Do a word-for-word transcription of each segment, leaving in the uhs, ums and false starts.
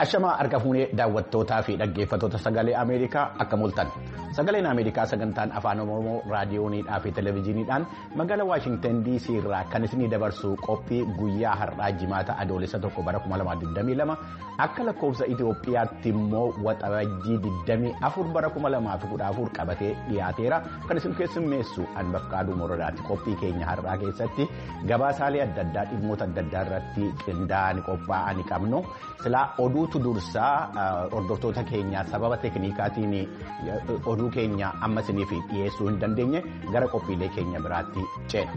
Ashamaa harka fuunee daawwattootaa fi dhaggeeffattoota sagalee Ameerikaa akka mul'atan. Sagaleen Ameerikaa sagantaan afaan Oromoo raadiyoonidhaa fi televezyiiniidhaan magaalaa Waashingtan D C irraa kan isinii dabarsu qophii guyyaa har'aa jimaata adoolessa tokko bara kuma lamaaf digdamii lama akka lakkoofsa Itoophiyaatti immoo waxabajjii digdamii afur bara kuma lamaaf kudha afur qabatee dhiyaateera. Kan isin keessummeessu Anbafqaaduu Morodaati. Qophii keenya har'aa keessatti gabaasaalee adda addaa dhimmoota adda addaa irratti qindaa'anii qophaa'anii qabnu. Silaa oduutu dursaa hordoftoota keenya sababa teeknikaatiin oduu keenya amma isiniif dhiyeessuu hin dandeenye gara qophiilee keenya biraatti ceena.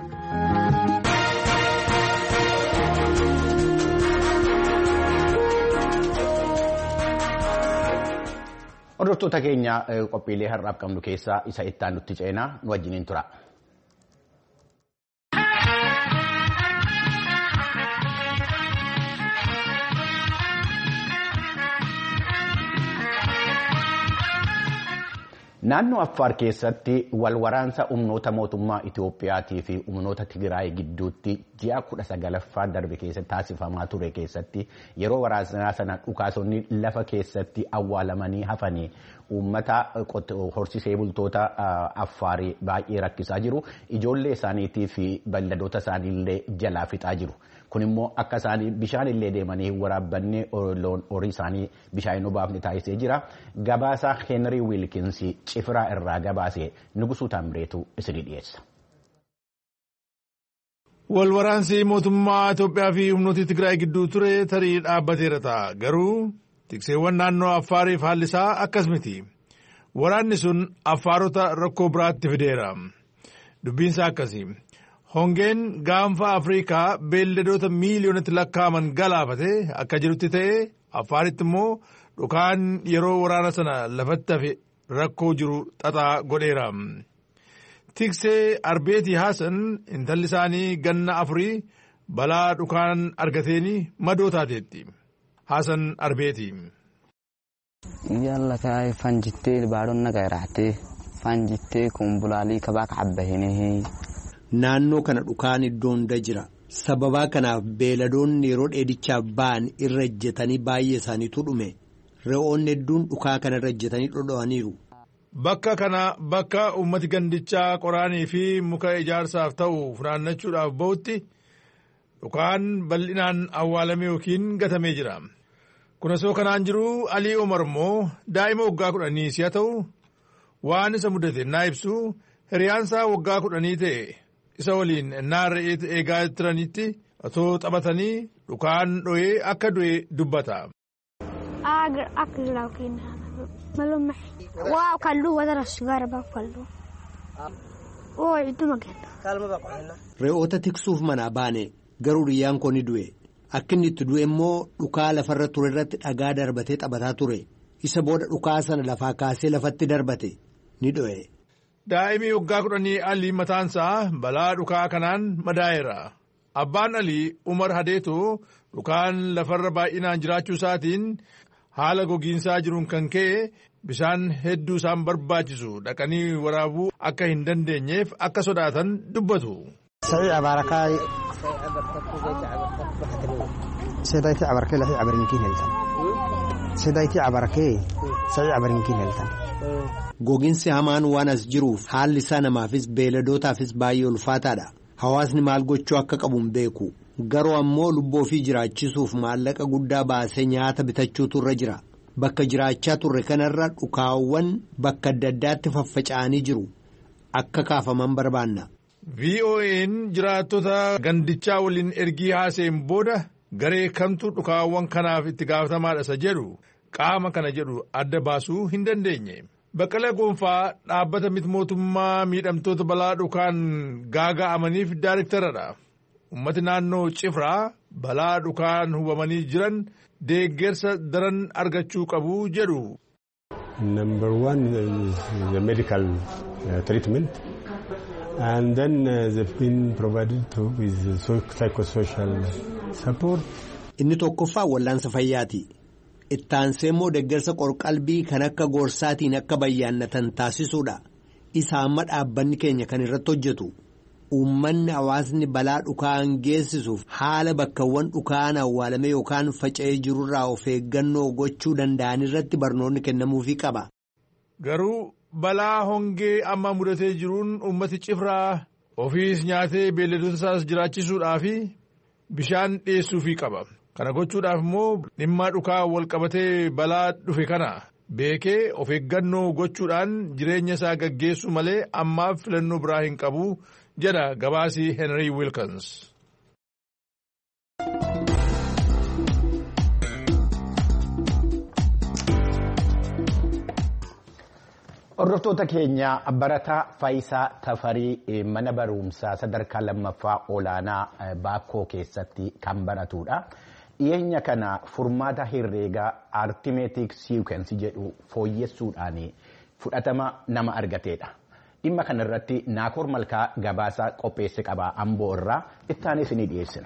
Hordoftoota keenya qophiilee har'aaf qabnu keessaa isa ittaan nutti ceenaa nu wajjiniin tura. Naannoo Affaar keessatti walwaraansa humnoota mootummaa Itoophiyaatii fi humnoota Tigraay gidduutti ji'a kudha sagalaffaa darbe keessatti taasifamaa ture keessatti yeroo waraanaa sana dhukaasonni lafa keessatti awwaalamanii hafanii uummata horsiisee bultoota Affaarii baay'ee rakkisaa jiru. Ijoollee isaaniitii fi beelladoota isaaniillee jalaa fixaa jiru. Kun immoo akka isaanii bishaan illee deemanii waraabbanne horii isaanii bishaan hin obaafne taasisee jira. Gabaasa Heenrii Wiilkinsi Cifiraa irraa gabaasee Nugusuu Taamreetu isinii dhiyeessa. Walwaraansi mootummaa Itoophiyaa fi humnoota Tigraay gidduu ture tarii dhaabbateera ta'a. Garuu tikseewwan naannoo Affaariif haalli isaa akkas miti. Waraanni sun Affaarota rakkoo biraatti fideera. Dubbiinsaa akkasii. Hongeen gaanfa Afrikaa beelladoota miiliyoonatti lakkaa'aman galaafate akka jirutti ta'e Affaaritti immoo dhukaan yeroo waraana sana lafatti hafe rakkoo jiru xaxaa godheera. Tiksee Arbeetii Haasan intalli isaanii ganna afurii balaa dhukaan argateeni madoo taateetti. Haasan Arbeetii. Yalla kaay fanjittee baadonna gairaatee fanjittee kumbulaalii kabaa ka'abbahinee. Naannoo kana dhukaan iddoo hunda jira. Sababaa kanaaf beeladoonni yeroo dheedichaaf ba'an irra ejjetanii baay'ee isaaniitu dhume. Re'oonni hedduun dhukaa kana irra ejjetanii dhodho'aniiru. Bakka kana bakka uummati gandichaa qoraanii fi muka ijaarsaaf ta'u funaannachuudhaaf ba'utti dhukaan bal'inaan awwaalame yookiin gatamee jira. Kunasoo kanaan jiru Alii Omar immoo daa'ima waggaa kudhanii si'a ta'u waan isa mudate naa ibsu hiriyaansaa waggaa kudhanii ta'e. Isa waliin naarree eegaa turanitti otoo taphatanii dhukaan dho'ee akka du'e dubbata. Re'oota tiksuuf manaa baane garuu riyyaan koo ni du'e. Akka inni itti du'e immoo dhukaa lafarra ture irratti dhagaa darbatee taphataa ture. Isa booda dhukaa sana lafaa kaasee lafatti darbate ni dho'e. Daa'imni waggaa kudhanii Alii mataansaa balaa dhukaa kanaan madaa'eera. Abbaan Alii Umar Hadeetoo dhukaan lafarra baay'inaan jiraachuu isaatiin haala gogiinsaa jiruun kan ka'e bishaan hedduu isaan barbaachisu dhaqanii waraabuu akka hin dandeenyeef akka sodaatan dubbatu. Gogiinsi hamaan waan as jiruuf haalli isaa namaafis beeladootaafis baay'ee ulfaataadha. Hawaasni maal gochuu akka qabu hin beeku. Garuu ammoo lubbuu ofii jiraachisuuf maallaqa guddaa baasee nyaata bitachuutu irra jira. Bakka jiraachaa turre kanarra dhukaawwan bakka adda addaatti faffaca'anii jiru. Akka kaafaman barbaanna. V O A'n jiraattota gandichaa waliin ergii haaseen booda garee kamtu dhukaawwan kanaaf itti gaafatamaa isa jedhu qaama kana jedhu adda baasuu hin dandeenye. Baqqalaa Gonfaa dhaabbata miti mootummaa miidhamtoota balaa dhukaan gaaga'amaniif daayiriktaradha. Uummati naannoo Cifraa balaa dhukaan hubamanii jiran deeggarsa daran argachuu qabu jedhu. Number one is the medical uh, treatment and then uh, they've been provided to with psychosocial support. Inni tokkoffaa wallaansa fayyaati. Ittaansee immoo deeggarsa qorqalbii kan akka gorsaatiin akka bayyaannatan taasisuudha. Isa amma dhaabbanni keenya kan irratti hojjetu. uummanni hawaasni balaa dhukaan geessisuuf haala bakkawwan dhukaan awwaalame yookaan faca'ee jirurraa of eeggannoo gochuu danda'an irratti barnoonni kennamuufii qaba. Garuu balaa hongee amma mudatee jiruun uummati cifraa ofiis nyaatee beelladoota isaas jiraachisuudhaa fi bishaan dhiyeessuufii qaba. Kana gochuudhaaf immoo dhimma dhukaa wal qabatee balaa dhufe kana beekee of eeggannoo gochuudhaan jireenya isaa gaggeessu malee ammaaf filannoo biraa hin qabu jedha gabaasii Henry Wilkins. Hordoftoota keenya barataa Faayisaa Tafarii mana barumsaa sadarkaa lammaffaa olaanaa Baakkoo keessatti kan baratudha. Dhiyeenya kana furmaata herreegaa artimeetik siikwensii jedhu fooyyessuudhaan fudhatama nama argateedha. Dhimma kana irratti Naakoor Malkaa gabaasaa qopheesse qaba Amboo irraa ittaanis ni dhiyeessina.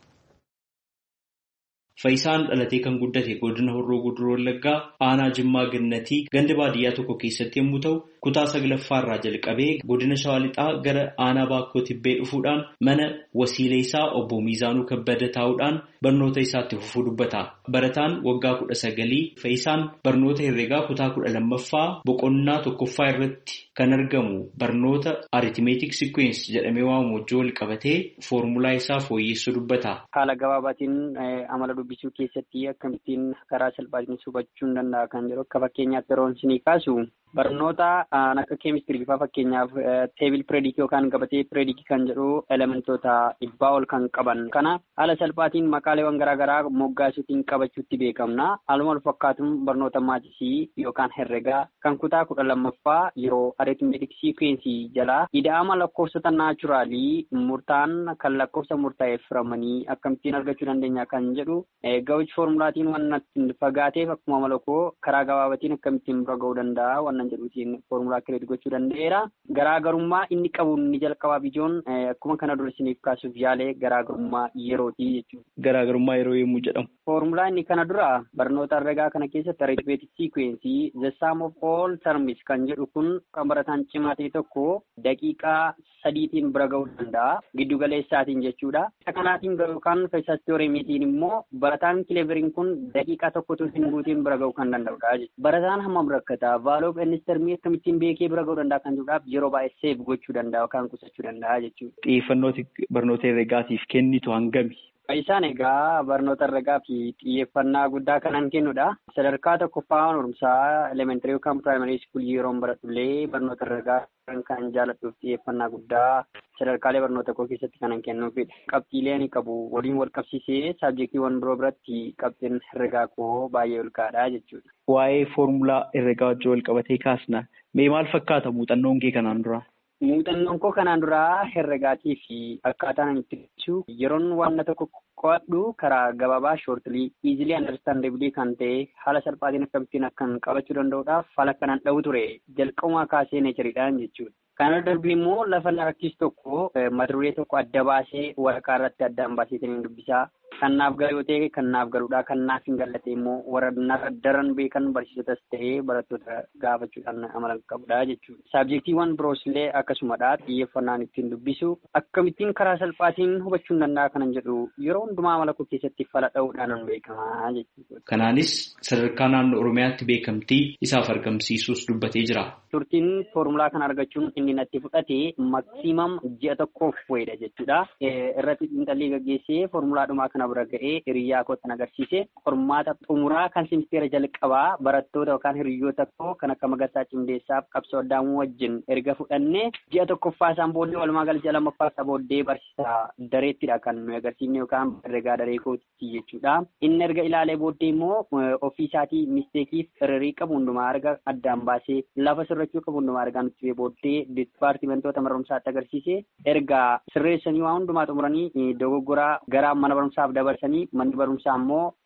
Faayisaan dhalatee kan guddate godina Horroo Guduruu Wallaggaa aanaa Jimmaa Gannatii ganda baadiyyaa tokko keessatti yommuu ta'u kutaa saglaffaa irraa jalqabee godina Shawaa Lixaa gara aanaa Baakkoo Tibbee dhufuudhaan mana wasiilee isaa obbo Miizaanuu Kabbada taa'uudhaan barnoota isaatti fufuu dubbata. Barataan waggaa kudha sagalii Faayisaan barnoota herreegaa kutaa kudha lammaffaa boqonnaa tokkoffaa irratti kan argamu barnoota arithmetic sequence jedhamee waamamu wajjin wal qabatee foormulaa isaa fooyyessuu dubbata. Haala gabaabaatiin amala dubbisuu keessatti akkamittiin karaa salphaatiin hubachuu danda'a kan jedhu akka fakkeenyaatti yeroo isinii kaasu barnoota akka keemistirii fa'aa fakkeenyaaf teebil pireedikii yookaan gabatee pireedikii kan jedhu elementoota dhibbaa ol kan qaban kana haala salphaatiin maqaaleewwan garaagaraa moggaasuutiin qabachuutti beekamna. Haaluma wal fakkaatuun barnoota maatisii yookaan herregaa kan kutaa kudha lammaffaa yeroo arithmetic sequence jalaa ida'ama lakkoofsota naachuraalii murtaan kan lakkoofsa murtaa'eef firamanii akkamittiin argachuu dandeenya kan jedhu ga'uuch foormulaatiin waan fagaateef akkuma malakoo karaa gabaabatiin akkamittiin bira ga'uu danda'a waan jedhuutiin foormulaa kireedii gochuu danda'eera. Garaagarummaa inni qabu ni jalqabaa bijoon akkuma kana dura isiniif kaasuuf yaalee garaagarummaa yerootii jechuudha. Garaagarummaa yeroo yommuu jedhamu. Foormulaa inni kana dura barnoota herregaa kana keessatti arithmetic sequence the sum of all terms kan jedhu kun kan barataan cimaa ta'e tokko daqiiqaa sadiitiin bira ga'uu danda'a. Giddu galeessaatiin jechuudha. Kanaatiin garuu kan Faayisaa Tiyooreemiitiin immoo barataan kileveriin kun daqiiqaa tokkotu hin guutiin bira ga'uu kan danda'udha. Barataan hammam rakkata vaaloof innistermii akkamittiin beekee bira ga'uu danda'a kan jedhuudhaaf yeroo baay'ee seef gochuu danda'a yookaan qusachuu danda'a jechuudha. Xiyyeeffannooti barnoota herregaatiif kennitu hangami? Faayisaan egaa barnoota herregaa fi xiyyeeffannaa guddaa kanan kennudha. Sadarkaa tokkoffaa barumsaa elementarii yookaan piraayimarii iskuulii yeroo baradhullee barnoota herregaa kan jaalladhuuf xiyyeeffannaa guddaa sadarkaalee barnoota koo keessatti kanan kennuufidha. Qabxiilee ani qabu waliin wal qabsiisee saabjektiiwwan biroo biratti qabxiin herregaa koo baay'ee ol ka'aadha jechuudha. Waa'ee foormulaa herregaa wajjin wal qabatee kaasna. Mee maal fakkaata muuxannoon kee kanaan dura? Muuxannoon koo kanaan duraa herregaatii fi akkaataan ani itti ibsu yeroon waan tokko qo'adhu karaa gabaabaa shoortilii easily understandably kan ta'e haala salphaatiin akkamittiin akkan qabachuu danda'uudhaaf haala kanaan dha'u ture jalqabumaa kaasee neechariidhaan jechuudha. Kana darbii immoo lafa larakkiis tokko mata duree tokko adda baasee waraqaa irratti addaan baasee dubbisaa. Kan naaf galu yoo ta'e kan naaf galuudha kan naaf hin galle immoo warra daran beekan barsiisotas ta'ee barattoota gaafachuudhaan amala qabudha jechuudha. Saabjektiiwwan biroos illee akkasumadha xiyyeeffannaan ittiin dubbisu akkamittiin karaa salphaatiin hubachuu danda'a kanan jedhu yeroo hundumaa amala koo keessatti fala dha'uudhaan beekamaa jechuudha. Kanaanis sadarkaa naannoo Oromiyaatti beekamtii isaaf argamsiisuus dubbatee jira. Turtiin foormulaa kana argachuun inni natti fudhate maksiimam ji'a tokkoof wayidha jechuudha. Irratti xiinxallii gaggeessee foormulaadhumaa kana bira ga'ee hiriyyaa kootan agarsiise qormaata xumuraa kan simisteera jalqabaa barattoota yookaan hiriyoota koo kan akka Magarsaa Cimdeessaaf Qabsoo Addaamuu wajjin erga fudhannee ji'a tokkoffaa isaan booddee walumaa gala ji'a lammaffaa isaa booddee barsiisaa dareettidha kan nu agarsiifne yookaan herregaa daree kootti jechuudha. Inni erga ilaalee booddee immoo ofii isaatii misteekiif hirrii qabu hundumaa arga addaan baasee lafa sirrachuu qabu hundumaa argaa nutti booddee dipaartimentoota mana barumsaatti agarsiise erga sirreessanii waa hundumaa xumuranii dogoggoraa gara mana barumsaaf dabarsanii manni barumsaa immoo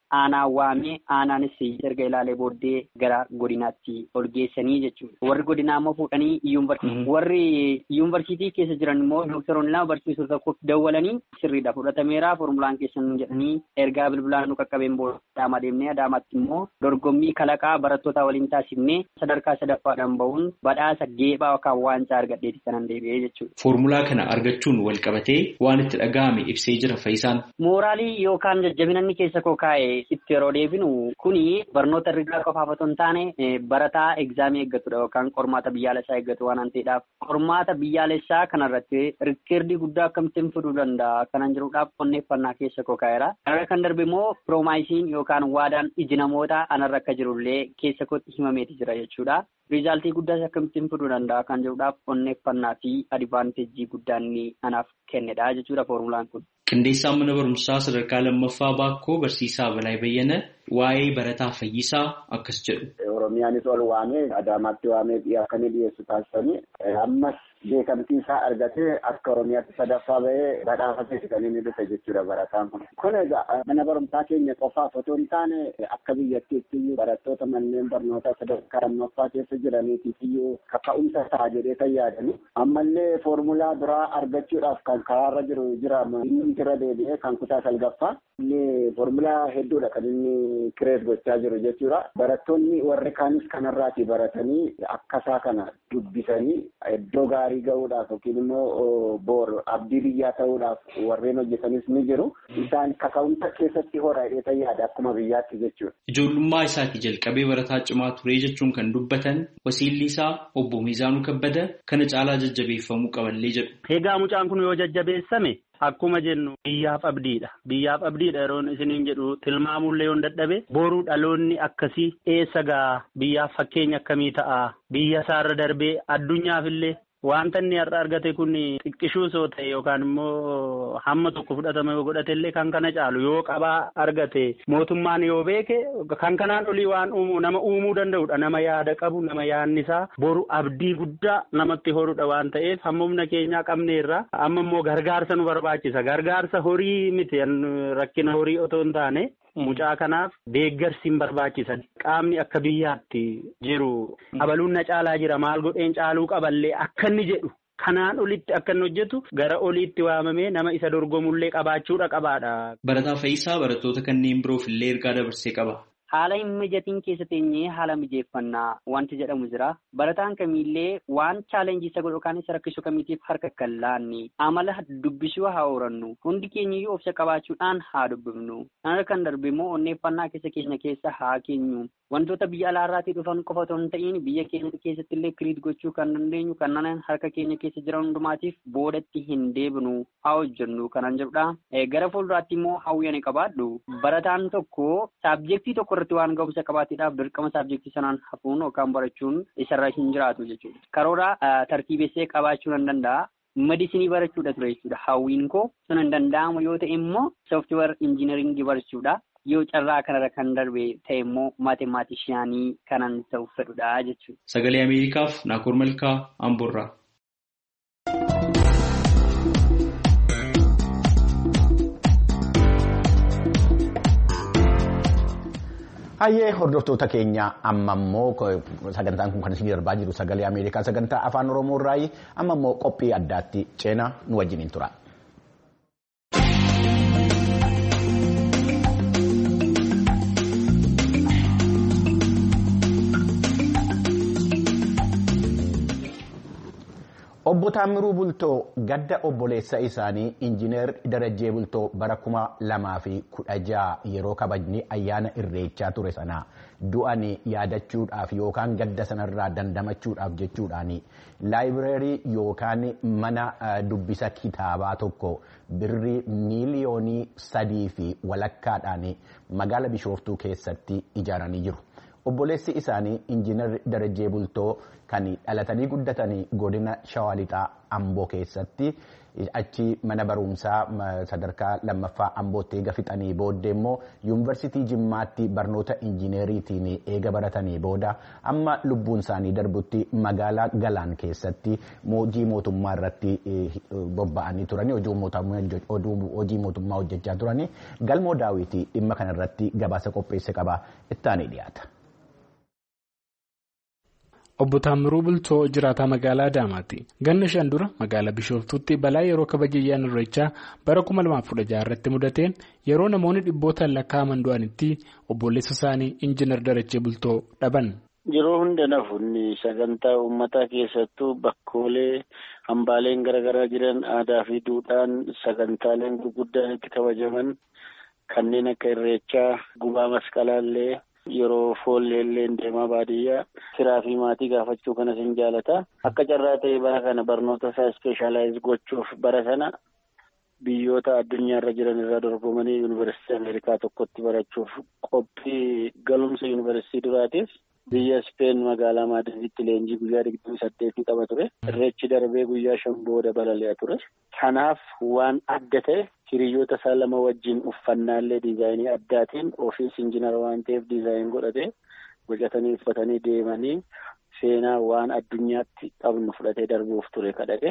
aanaa waamee aanaanis erga ilaalee booddee gara godinaatti ol geessanii jechuudha. Warri godinaa immoo fuudhanii yuunivarsiitii warri yuunivarsiitii keessa jiran immoo doktoroonni lama barsiisuu tokko dawwalanii sirriidha fudhatameera formulaan keessan jedhanii ergaa bilbilaan nu qaqqabeen booda Adaamaa deemnee Adaamaatti immoo dorgommii kalaqaa barattoota waliin taasifnee sadarkaa sadaffaadhaan bahuun badhaasa geephaa yookaan waancaa argadheeti kanan deebi'ee jechuudha. Foormulaa kana argachuun wal qabatee waan itti dhaga'ame ibsee jira Fayyisaan. Mooraalii yookaan jajjabinanni keessa koo kaa'e itti yeroo deebinu kuni barnoota rigaa qofaaf otoo hin taane barataa egzaamii eeggatudha yookaan qormaata biyyaalessaa eeggatu waan ta'eedhaaf qormaata biyyaalessaa kanarratti rikkeerdii guddaa akkamittiin fiduu danda'a kanan jiruudhaaf qonneeffannaa keessa koo kaa'eera. Kanarra kan darbe immoo piroomaayisiin yookaan waadaan iji namoota anarra akka jirullee keessa kootti himameeti jira jechuudha. Rizaaltii guddaas akkamittiin fiduu danda'a kan jedhuudhaaf qonneeffannaa fi adivaanteejii guddaan anaaf kennedha jechuudha foormulaan kun. Qindeessaan mana barumsaa sadarkaa lammaffaa Baakkoo barsiisaa Balaay Bayyana waa'ee barataa Fayyisaa akkas jedhu. Oromiyaanis ol waamee Adaamaatti waamee akkanii dhiyeessu taasisanii ammas beekamtii isaa argatee akka Oromiyaatti sadaffaa bahee badhaafateeti kan inni dhufe jechuudha barataan kun. Kun egaa mana barumsaa keenya qofaaf otoo hin taane akka biyyattiitti barattoota manneen barnootaa sadarkaa lammaffaa keessa jiraniitiif iyyuu kaka'umsa ta'a jedhee kan yaadani. Ammallee foormulaa biraa argachuudhaaf kan karaarra jiru jira inni irra deebi'ee kan kutaa salgaffaa inni foormulaa hedduudha kan inni kireet gochaa jiru jechuudha. Barattoonni warri kaanis kanarraati baratanii akkasaa kana dubbisanii iddoo gaarii ga'uudhaaf yookiin immoo boor abdii biyyaa ta'uudhaaf warreen hojjetanis ni jiru. Isaan kaka'umsa keessatti horaa'ee yaada akkuma biyyaatti jechuudha. Ijoollummaa isaatii jalqabee barataa cimaa ture jechuun kan dubbatan wasiilli isaa obbo Miizaanuu Kabbada kana caalaa jajjabeeffamuu qaballee jedhu. Egaa mucaan kun yoo jajjabeessame akkuma jennu biyyaaf abdiidha. Biyyaaf abdiidha yeroon isiniin jedhu tilmaamullee yoon dadhabe boruu dhaloonni akkasii eessa gaa biyyaaf fakkeenya akkamii ta'a biyya isaarra darbee addunyaafillee wanta inni har'a argate kun xiqqishuu soo ta'e yookaan immoo hamma tokko fudhatama yoo godhatellee kan kana caalu yoo qabaa argate mootummaan yoo beeke kan kanaan olii waan uumuu nama uumuu danda'udha. Nama yaada qabu nama yaadni isaa boru abdii guddaa namatti horudha waan ta'eef hamma humna keenyaa qabneerra amma immoo gargaarsa nu barbaachisa. Gargaarsa horii miti rakkina horii otoo hin taane. Mucaa kanaaf deeggarsi hin barbaachisan qaamni akka biyyaatti jiru abaluun na caalaa jira maal godheen caaluu qaballee akka inni jedhu kanaan olitti akka inni hojjetu gara oliitti waamamee nama isa dorgomullee qabaachuudha qabaadha. Barataa Fayyisaa barattoota kanneen biroof illee ergaa dabarsee qaba. Haala hin mijatiin keessa teenyee haala mijeeffannaa wanti jedhamu jira. Barataan kamiillee waan chaalenjii isa godhu yookaan isa rakkisu kamiitiif harka kan laanne amala dubbisuu haa horannu. Hundi keenyayyuu obsa qabaachuudhaan haa dubbifnu. Kanarra kan darbe immoo onneeffannaa keessa keenya keessa haa keenyu. Wantoota biyya alaarraatii dhufan qofa otoo hin ta'in biyya keenya keessatti illee kiriit gochuu kan dandeenyu kanneen harka keenya keessa jiran hundumaatiif boodatti hin deebinu haa hojjennu kanan jedhudha. Gara fuulduraatti immoo hawwii qabaadhu. Barataan tokko saabjektii tokko irratti waan ga'umsa qabaateedhaaf dirqama saabjektii sanaan hafuun yookaan barachuun isarra hin jiraatu jechuudha. Karoora tartiibessee qabaachuu nan danda'a. Medisinii barachuudha ture jechuudha. Hawwiin koo sun hin danda'amu yoo ta'e immoo sooftiweer injiinaringii barachuudha. Yoo carraa kanarra kan darbe ta'e immoo maatimaatishiyaanii kanan ta'uuf fedhudha jechuudha. Sagalee Ameerikaaf Naakoor Malkaa Amboorraa. Hayyee hordoftoota keenya amma immoo sagantaan kun kan isin darbaa jiru sagalee Ameerikaa sagantaa afaan Oromoo irraayi amma immoo qophii addaatti ceenaa nu wajjiniin tura. Obbo Taamiruu Bultoo gadda obboleessa isaanii Injiinar Darajjee Bultoo bara kuma lamaa fi kudha jaha yeroo kabajni ayyaana irreechaa ture sana du'anii yaadachuudhaaf yookaan gadda sanarraa dandamachuudhaaf jechuudhaan laayibireerii yookaan mana dubbisa kitaabaa tokko birrii miiliyoonii sadii fi walakkaadhaan magaala Bishooftuu keessatti ijaaranii jiru. obboleessi isaanii injiinar Darajjee Bultoo kan dhalatanii guddatanii godina Shawaa Lixaa Amboo keessatti achi mana barumsaa sadarkaa lammaffaa Ambootti eega fixanii booddee immoo yuunivarsiitii Jimmaatti barnoota injiineriitiin eega baratanii booda amma lubbuun isaanii darbutti magaalaa Galaan keessatti hojii mootummaa irratti bobba'anii turanii hojii mootummaa hojjechaa turanii Galmoo Daawwitii dhimma kanarratti gabaasa qopheesse qaba ittaanii dhiyaata. Obbo Taamiruu Bultoo jiraataa magaalaa Adaamaati. Ganna shan dura magaalaa Bishooftuutti balaa yeroo kabaja ayyaana Irreechaa bara kuma lamaaf kudha jaha irratti mudateen yeroo namoonni dhibbootaan lakkaa'aman du'anitti obboleessa isaanii Injiinar Darajjee Bultoo dhaban. Yeroo hunda nafuun sagantaa uummataa keessattuu bakkoolee hambaaleen garaagaraa jiran aadaa fi duudhaan sagantaaleen gurguddaan itti kabajaman kanneen akka Irreechaa, gubaa masqalaallee. Yeroo foolleelleen deemaa baadiyyaa firaa fi maatii gaafachuu kanas hin jaalata. Akka carraa ta'e bara kana barnoota isaa ispeeshaalaayiz gochuuf bara sana biyyoota addunyaarra jiran irraa dorgomanii yuunivarsiitii Ameerikaa tokkotti barachuuf qophii galumsa yuunivarsiitii duraatiif biyya Speen magaalaa Maadriditti leenjii guyyaa digdamii saddeetii qaba ture. Irreechi darbee guyyaa shan booda balali'a ture. Kanaaf waan adda ta'e hiriyoota isaa lama wajjin uffannaallee diizaayinii addaatiin ofiis injiinar waan ta'eef diizaayin godhatee bocatanii uffatanii deemanii seenaa waan addunyaatti qabnu fudhatee darbuuf ture kadhate.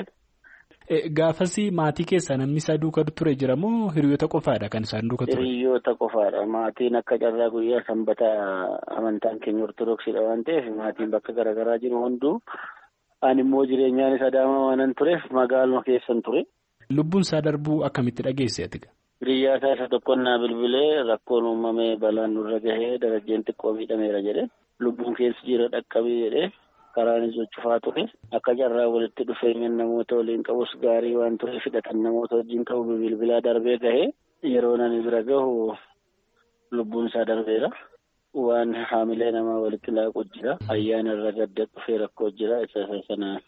Gaafasii maatii keessaa namni isaa duukaa ture jira moo hiriyoota qofaadha kan isaan duukaa ture? Hiriyoota qofaadha. Maatiin akka carraa guyyaa sanbataa amantaan keenya ortodoksiidha waan ta'eef maatiin bakka garaagaraa jiru hunduu ani immoo jireenyaanis Adaamaa waanan tureef magaaluma keessan ture. Lubbuun isaa darbuu akkamitti dhageesse ati? Hiriyyaa isaa isa tokkonnaa bilbilee rakkoon uumamee balaan nurra gahee Darajjeen xiqqoo miidhameera jedhe lubbuun keessa jira dhaqqabii jedhee karaanis cufaa ture. Akka carraa walitti dhufeenya namoota waliin qabus gaarii waan ture fidhatan namoota wajjin qabu bilbilaa darbee gahee yeroo nani bira gahu lubbuun isaa darbeera. Waan haamilee namaa walitti laaqu jira. Ayyaana irra gadda dhufee rakkoo jira. Isa sana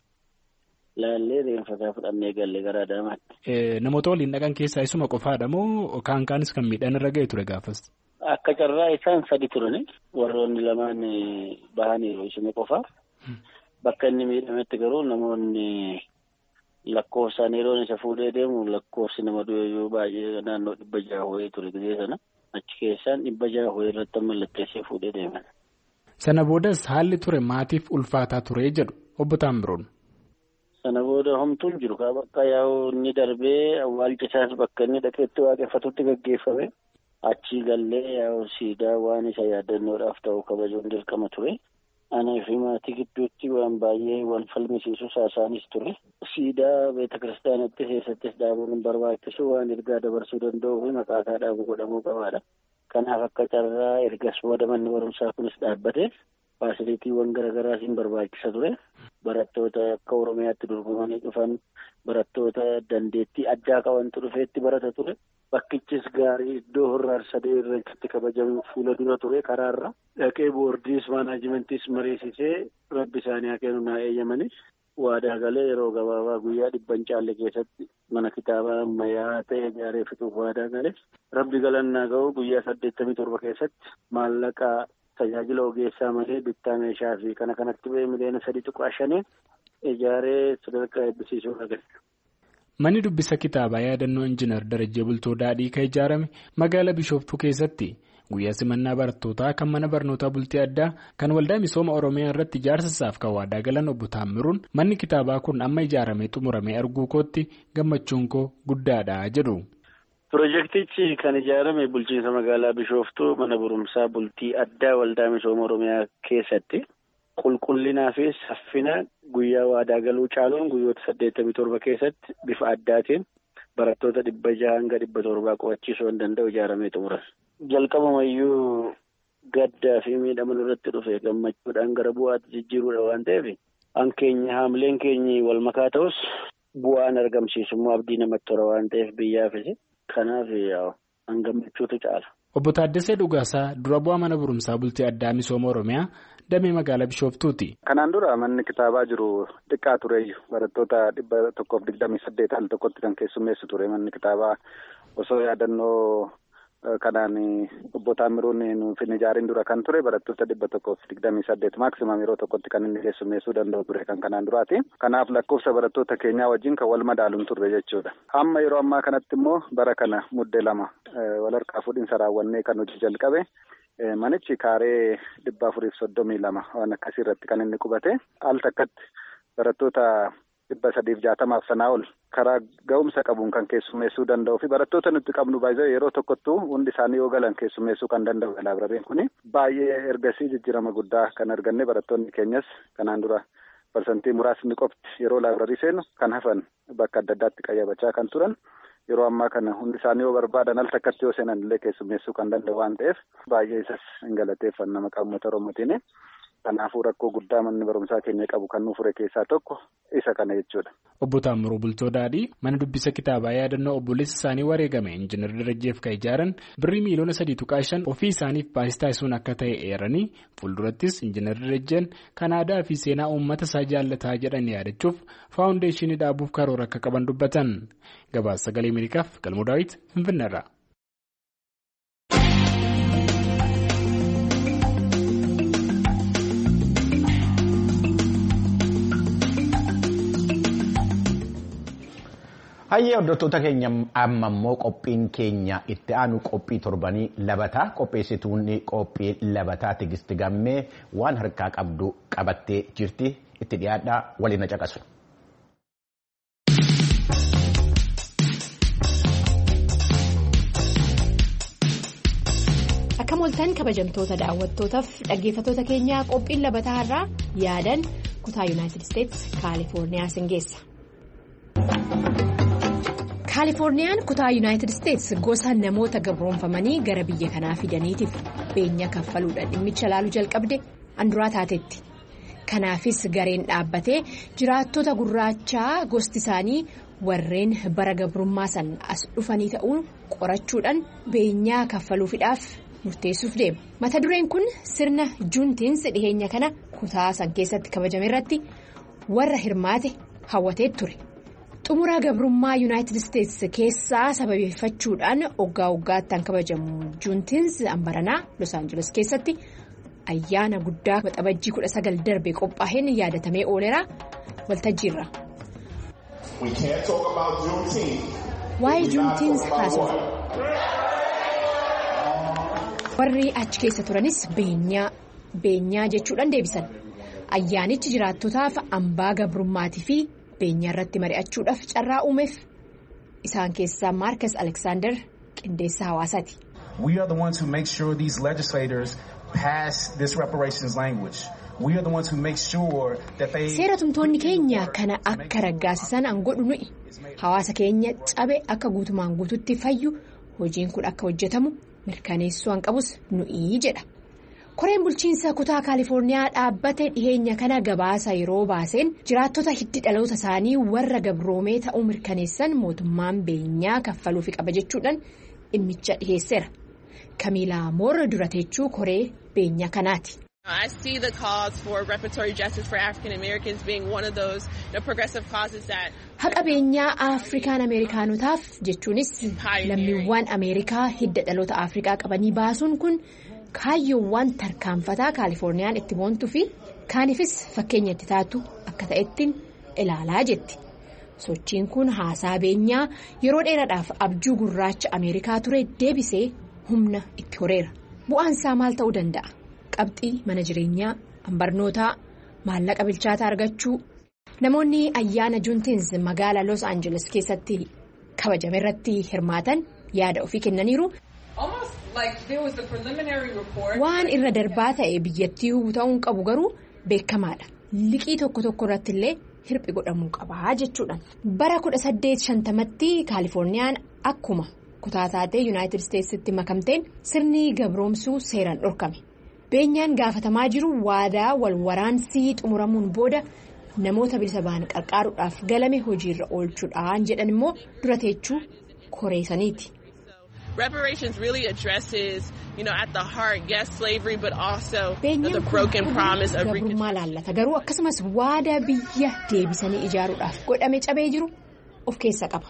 laallee reenfataa fudhannee galle gara Adaamaatti. Namoota waliin dhaqan keessaa isuma qofaadha moo kaan kaanis kan miidhaan irra ga'e ture gaafas? Akka carraa isaan sadi turani. Warroonni lamaan bahaniiru isuma qofa. Bakka inni miidhametti garuu namoonni lakkoofsaan yeroon isa fuudhee deemu lakkoofsi nama du'eeyyuu baay'ee naannoo dhibba jaha ho'ee ture gisee sana. Achi keessaan dhibba jaha ho'ee irratti mallatteessee fuudhee deeman. Sana boodas haalli ture maatiif ulfaataa ture jedhu obbo Taamiruun. Sana booda homtuun jiru kaa bakka yaa'u inni darbee awwaalcha isaas bakka inni dhaqeetti waaqeffatutti gaggeeffame. Achii gallee yaa'u siidaa waan isa yaadannoodhaaf ta'u kabajuun dirqama ture. Anaa fi maatii gidduutti waan baay'ee wal falmisiisu saasaanis ture. Siidaa beeta kiristaanatti keessattis dhaabuun hin barbaachisu waan ergaa dabarsuu danda'uu fi maqaa isaa dhaabu godhamuu qabaadha. Kanaaf akka carraa ergas booda manni barumsaa kunis dhaabbate faasiliitiiwwan garaagaraas hin barbaachisa ture. Barattoota akka Oromiyaatti dorgomanii dhufan barattoota dandeettii addaa qabantu dhufeetti barata ture. Bakkichis gaarii iddoo horraar sadee irratti kabajamu fuula dura ture karaarra. Dhaqee boordiis maanaajimentis mariisisee rabbi isaanii haa kennu naa eeyyamanis waadaa galee yeroo gabaabaa guyyaa dhibban caalle keessatti mana kitaabaa ammayyaa ta'e ijaaree fixuuf waadaa galee rabbi galannaa ga'u guyyaa saddeettamii torba keessatti maallaqa tajaajila ogeessaa malee bittaa meeshaa fi kana kanatti ba'ee miliyoona sadii tuqaa shanii ijaaree sadarkaa eebbisiisuu agarsiisa. Manni dubbisa kitaabaa yaadannoo Injiinar Darajjee Bultoo Daadhii kan ijaarame magaalaa Bishooftuu keessatti guyyaa simannaa barattootaa kan mana barnootaa bultii addaa kan waldaa misooma Oromiyaa irratti ijaarsa isaaf kan waadaa galan obbo Taamiruun manni kitaabaa kun amma ijaaramee xumuramee arguu kootti gammachuun koo guddaadha jedhu. Pirojektichi kan ijaarame bulchiinsa magaalaa Bishooftuu mana barumsaa bultii addaa waldaa misooma Oromiyaa keessatti. Qulqullinaa fi saffina guyyaa waadaa galuu caaluun guyyoota saddeettamii torba keessatti bifa addaatiin barattoota dhibba jaha hanga dhibba torbaa qo'achiisuu hin danda'u ijaaramee xumura. Jalqabamayyuu gaddaa fi miidhama irratti dhufe gammachuudhaan gara bu'aatti jijjiiruudha waan ta'eef hankeenya haamileen keenyi wal makaa ta'us bu'aan argamsiisummaa abdii namatti tola waan ta'eef biyyaafis kanaaf gammachuutu caala. Obbo Taaddasee Dhugaasaa dura bu'aa mana barumsaa bultii addaa misooma Oromiyaa damee magaalaa Bishooftuuti. Kanaan dura manni kitaabaa jiru xiqqaa tureeyyu barattoota dhibba tokkoof digdamii saddeet al tokkotti kan keessummeessu ture manni kitaabaa osoo yaadannoo kanaan obbo Taamiruun nuuf hin ijaarin dura kan ture barattoota dhibba tokkoof digdamii saddeet maaksimam yeroo tokkotti kan inni keessummeessuu danda'u ture kan kanaan duraati. Kanaaf lakkoofsa barattoota keenyaa wajjin kan wal madaaluun turre jechuudha. Amma yeroo ammaa kanatti immoo bara kana muddee lama wal harkaa fuudhinsa raawwannee kan hojii jalqabe. Manichi kaaree dhibba afuriif soddomii lama waan akkasii irratti kan inni qubate al takkatti barattoota dhibba sadiif jaatamaaf sanaa ol karaa ga'umsa qabuun kan keessummeessuu danda'u fi barattoota nuti qabnu baay'ee yeroo tokkottuu hundi isaanii yoo galan keessummeessuu kan danda'u laabrariin kuni baay'ee ergasii jijjiirama guddaa kan arganne barattoonni keenyas kanaan dura parsantii muraasni qofti yeroo laabrarii seenu kan hafan bakka adda addaatti qayyabachaa kan turan. Yeroo ammaa kana hundi isaanii yoo barbaadan al takkatti yoo seenan illee keessummeessuu kan danda'u waan ta'eef baay'ee isas hin galateeffanna maqaa uummata Oromootiin. Kanaafuu rakkoo guddaa manni barumsaa keenya qabu kan nuuf fure keessaa tokko isa kana jechuudha. Obbo Taamiruu Bultoo Daadhii mana dubbisa kitaabaa yaadannoo obboleessi isaanii wareegame Injiinar Darajjeef kan ijaaran birrii miiliyoona sadii tuqaa shan ofii isaaniif baasii taasisuun akka ta'e eeranii fuuldurattis Injiinar Darajjeen kan aadaa fi seenaa uummata isaa jaallataa jedhan yaadachuuf faawundeeshinii dhaabuuf karoora akka qaban dubbatan. Gabaasa Sagalee Ameerikaaf Galmoo Daawit Finfinneerraa. Hayyee hordoftoota keenya amma immoo qophiin keenya itti aanu qophii torbanii labataa qopheessituun qophii labataa Tigisti Gammee waan harkaa qabdu qabattee jirti itti dhiyaadhaa waliin caqasu. Akka moltan kabajamtoota daawwattootaaf dhaggeeffattoota keenyaa qophiin labataa irraa yaadan kutaa Yuunaayitid Isteetsi Kaalifoorniyaa singeessa. Kaalifoorniyaan kutaa Yuunaayitid Isteetsi gosa namoota gabroonfamanii gara biyya kanaa fidaniitiif beenya kaffaluudhaan dhimmicha ilaaluu jalqabde anduraa taatetti. Kanaafis gareen dhaabbatee jiraattota gurraachaa gosti isaanii warreen bara gabrummaa san as dhufanii ta'uun qorachuudhaan beenyaa kaffaluufiidhaaf murteessuuf deema. Mata dureen kun sirna juuntiinsi dhiheenya kana kutaa san keessatti kabajame irratti warra hirmaate hawwatee ture. Xumura gabrummaa Yuunaayitid Isteetsi keessaa sababeeffachuudhaan waggaa waggaattaan kabajamu juuntiinsi ambaranaa Los Angeles keessatti ayyaana guddaa waxabajjii kudha sagal darbe qophaa'een yaadatamee ooleera waltajjiirra. Waa'ee juuntiinsi haasofna. Warri achi keessa turanis beenyaa beenyaa jechuudhaan deebisan. Ayyaanichi jiraattotaaf hambaa gabrummaatii fi beenyaa irratti mari'achuudhaaf carraa uumeef isaan keessaa Maarkas Aleksaandar qindeessaa hawaasaati. We are the ones who make sure these legislators pass this reparations language. We are the ones who make sure that they. Seera tumtoonni keenya kana akka raggaasisan an godhu nuyi. Hawaasa keenya cabe akka guutumaan guututti fayyu hojiin kun akka hojjetamu mirkaneessuu an qabus nuyi jedha. Koreen bulchiinsa kutaa Kaalifoorniyaa dhaabbate dhiheenya kana gabaasa yeroo baaseen jiraattota hiddi dhaloota isaanii warra gabroomee ta'uu mirkaneessan mootummaan beenyaa kaffaluufi qaba jechuudhaan dhimmicha dhiheesseera. Kamiilaa Moorra durateechuu koree beenyaa kanaati. I see the cause for reparatory justice for African Americans being one of those the progressive causes that haqa beenyaa Afrikaan Ameerikaanotaaf jechuunis lammiiwwan Ameerikaa hidda dhaloota Afrikaa qabanii baasuun kun kaayyoowwan tarkaanfataa Kaalifoorniyaan itti boontuu fi kaanifis fakkeenya itti taatu akka ta'ettiin ilaalaa jetti. Sochiin kun haasaa beenyaa yeroo dheeraadhaaf abjuu gurraacha Ameerikaa ture deebisee humna itti horeera. Bu'aan isaa maal ta'uu danda'a? Qabxii mana jireenyaa, barnootaa, maallaqa bilchaataa argachuu. Namoonni ayyaana juuntiinsi magaalaa Los Angeles keessatti kabajame irratti hirmaatan yaada ofii kennaniiru. Waan irra darbaa ta'e biyyattii ta'uun qabu garuu beekamaadha. Liqii tokko tokko irratti illee hirphi godhamuu qaba jechuudhaan. Bara kudha saddeet shantamatti Kaalifoorniyaan akkuma kutaa taatee Yuunaayitid Isteetsitti makamteen sirni gabroomsuu seeraan dhorkame. Beenyaan gaafatamaa jiru waadaa wal waraansii xumuramuun booda namoota bilisa ba'an qarqaaruudhaaf galame hojiirra oolchuudhaan jedhan immoo durateechuu koreessaniiti. Reparations really addresses, you know, at the heart, yes, slavery, but also the broken promise of gabrummaa laallata garuu akkasumas waadaa biyya deebisanii ijaaruudhaaf godhame cabee jiru of keessa qaba.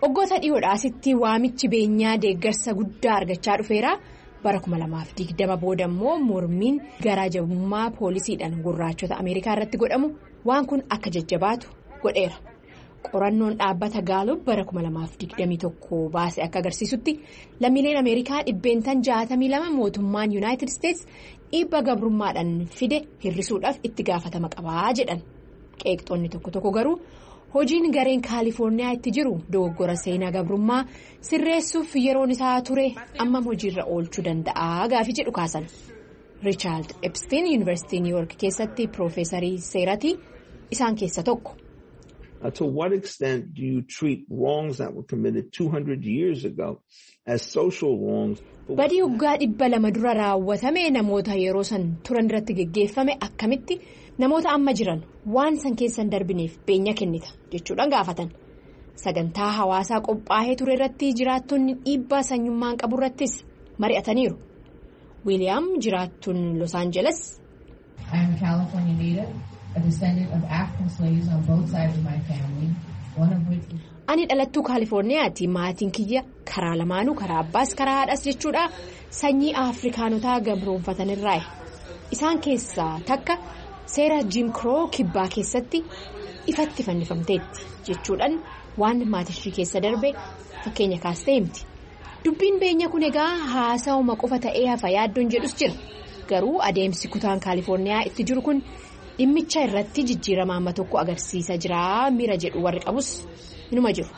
Waggoota dhiyoodhaasitti waamichi beenyaa deeggarsa guddaa argachaa dhufeera. Bara kuma lamaaf digdama booda immoo mormiin garaa jabummaa poolisiidhaan gurraachota Ameerikaa irratti godhamu waan kun akka jajjabaatu godheera. Qorannoon dhaabbata Gaalub bara kuma lamaaf digdamii tokko baase akka agarsiisutti lammiileen Ameerikaa dhibbeentan jaatamii lama mootummaan Yuunaayitid Isteets dhiibba gabrummaadhaan fide hir'isuudhaaf itti gaafatama qabaa jedhan. Qeeqxoonni tokko tokko garuu hojiin gareen Kaalifoorniyaa itti jiru dogoggora seenaa gabrummaa sirreessuuf yeroon isaa ture ammam hojiirra oolchuu danda'a gaafii jedhu kaasan. Riichaard Epstein Yuunivarsiitii Niiwuork keessatti Piroofeesarii seeratii isaan keessa tokko. Uh, to what extent do you treat wrongs that were committed two hundred years ago as social wrongs? Badii waggaa dhibba lama dura raawwatame namoota yeroo san turan irratti geggeeffame akkamitti namoota amma jiran waan san keessan darbineef beenya kennita jechuudhaan gaafatan. Sagantaa hawaasaa qophaa'ee ture irratti jiraattonni dhiibbaa sanyummaan qabu irrattis mari'ataniiru. Wiiliyaam jiraattuun Los Angeles. I'm a California native, a descendant of African slaves on both sides of my family, one of which is... Ani dhalattuu Kaalifoorniyaati. Maatiin kiyya karaa lamaanuu karaa abbaas karaa haadhas jechuudha sanyii Afrikaanotaa gabroonfatanirraayi. Isaan keessaa takka seera Jim Crow kibbaa keessatti ifatti fannifamteetti jechuudhaan waan maatishii keessa darbe fakkeenya kaastee himti. Dubbiin beenya kun egaa haasa'uma qofa ta'ee hafa yaaddoon jedhus jira. Garuu adeemsi kutaan Kaalifoorniyaa itti jiru kun dhimmicha irratti jijjiirama amma tokko agarsiisa jira miira jedhu warri qabus inuma jiru.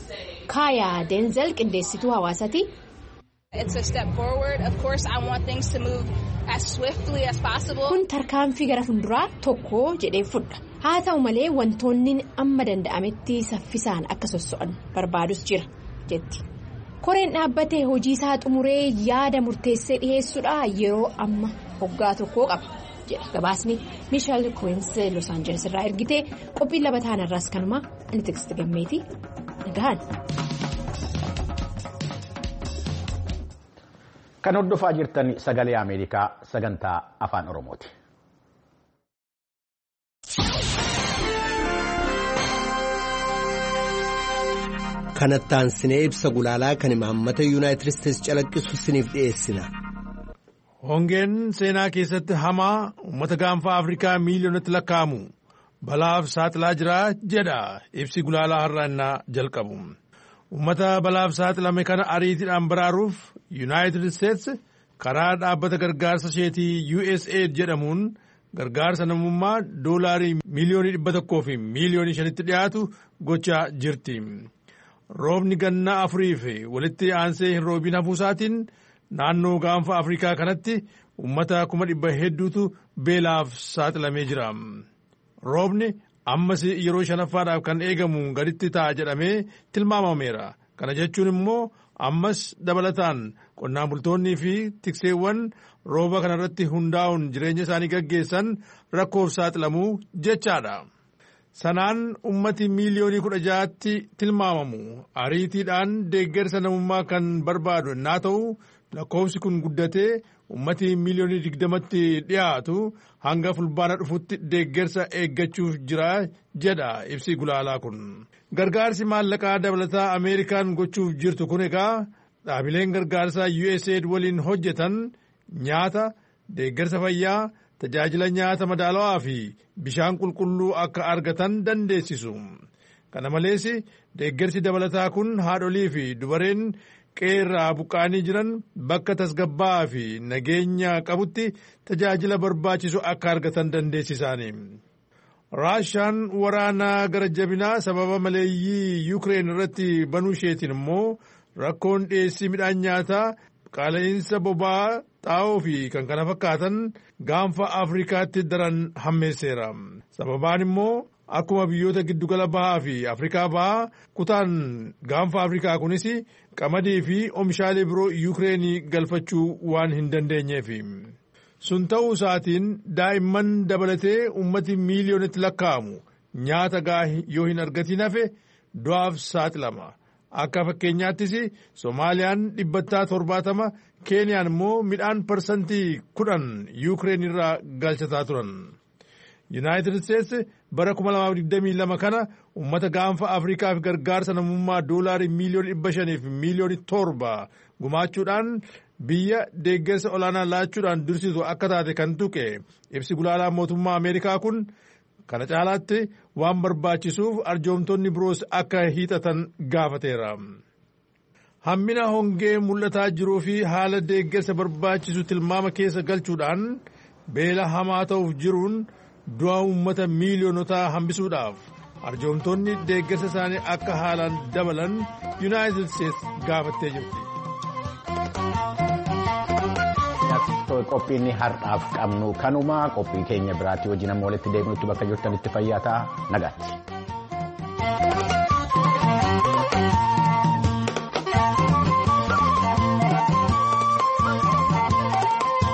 Kaayaa Denzel qindeessituu hawaasaati. It's a step forward. Of course, I want things to move as swiftly as possible. Kun tarkaanfii gara funduraa tokko jedhee fudha. Haa ta'u malee wantoonni amma danda'ametti saffisaan akka sosso'an barbaadus jira jetti. Koreen dhaabbatee hojii isaa xumuree yaada murteessee dhiyeessuudha yeroo amma waggaa tokko qaba jedha gabaasni Miisheel Kuwins Los Angeles irraa ergitee qophiin labataan irraas kanuma ani Tiksiti Gammeetii nagahan. Kan hordofaa jirtan sagalee Ameerikaa sagantaa afaan Oromooti. Kanattaan sinee ibsa gulaalaa kan imaammata Yuunaayitid Isteets calaqqisu siniif dhiyeessina. Hongeen seenaa keessatti hamaa uummata gaanfa Afrikaa miiliyoonatti lakkaa'amu balaaf saaxilaa jira jedha ibsi gulaalaa har'aannaa jalqabu. Uummata balaaf saaxilame kana ariitiidhaan baraaruuf Yuunaayitid Isteets karaa dhaabbata gargaarsa isheetii U S A I D jedhamuun gargaarsa namummaa doolaarii miiliyoonii dhibba tokkoo fi miiliyoonii shanitti dhiyaatu gochaa jirti. Roobni gannaa afurii fi walitti aansee hin roobiin hafuusaatiin naannoo gaanfa Afrikaa kanatti uummata kuma dhibba hedduutu beelaaf saaxilamee jira. Roobni ammas yeroo shanaffaadhaaf kan eegamu gaditti ta'a jedhamee tilmaamameera. Kana jechuun immoo ammas dabalataan qonnaan bultoonnii fi tikseewwan rooba kanarratti hundaa'uun jireenya isaanii gaggeessan rakkoof saaxilamuu jechaadha. Sanaan ummati miiliyoonii kudha ja'aatti tilmaamamu ariitiidhaan deeggarsa namummaa kan barbaadu naa ta'u lakkoofsi kun guddatee ummati miiliyoonii digdamatti dhiyaatu hanga fulbaana dhufutti deeggarsa eeggachuuf jira jedha ibsi gulaalaa kun. Gargaarsi maallaqaa dabalataa Ameerikaan gochuuf jirtu kun egaa dhaabileen gargaarsaa U S A I D waliin hojjetan nyaata, deeggarsa fayyaa, tajaajila nyaata madaalawaa fi bishaan qulqulluu akka argatan dandeessisu. Kana malees deeggarsi dabalataa kun haadholii fi dubareen qeerraa buqqaanii jiran bakka tasgabbaa'aa fi nageenya qabutti tajaajila barbaachisu akka argatan dandeessisaani. Raashaan waraanaa gara jabinaa sababa maleeyyii Yuukireen irratti banuu isheetiin immoo rakkoon dhiyeessii midhaan nyaataa qaala'insa boba'aa xaa'oo fi kan kana fakkaatan gaanfa Afrikaatti daran hammeesseera. Sababaan immoo akkuma biyyoota giddugala bahaa fi Afrikaa bahaa kutaan gaanfa Afrikaa kunis qamadii fi oomishaalee biroo Yuukireenii galfachuu waan hin dandeenyeef. Sun ta'uu isaatiin daa'imman dabalatee ummati miiliyoonitti lakkaa'amu nyaata gahaa yoo hin argatiin hafe du'aaf saaxilama. Akka fakkeenyaattis Soomaaliyaan dhibbantaa torbaatama, Keeniyaan immoo midhaan parsantii kudhan Yuukireen irraa galchataa turan. Yuunaayitid Isteets bara kuma lamaaf digdamii lama kana uummata gaanfa Afriikaaf gargaarsa namummaa doolaarii miiliyoona dhibba shanii fi miiliyoona torba gumaachuudhaan biyya deeggarsa olaanaa laachuudhaan dursitu akka taate kan tuqe ibsi gulaalaa mootummaa Ameerikaa kun kana caalaatti waan barbaachisuuf arjoomtonni biroos akka hiixatan gaafateera. Hammina hongee mul'ataa jiruu fi haala deeggarsa barbaachisu tilmaama keessa galchuudhaan beela hamaa ta'uuf jiruun du'a uummata miiliyoonotaa hambisuudhaaf arjoomtonni deeggarsa isaanii akka haalaan dabalan Yuunaayitid Steets gaafattee jirti. Qophiin har'aaf qabnu kanuma qophii keenya biraatti wajjin amma walitti deebinutti bakka jirtanitti fayyaa ta'aa nagaatti.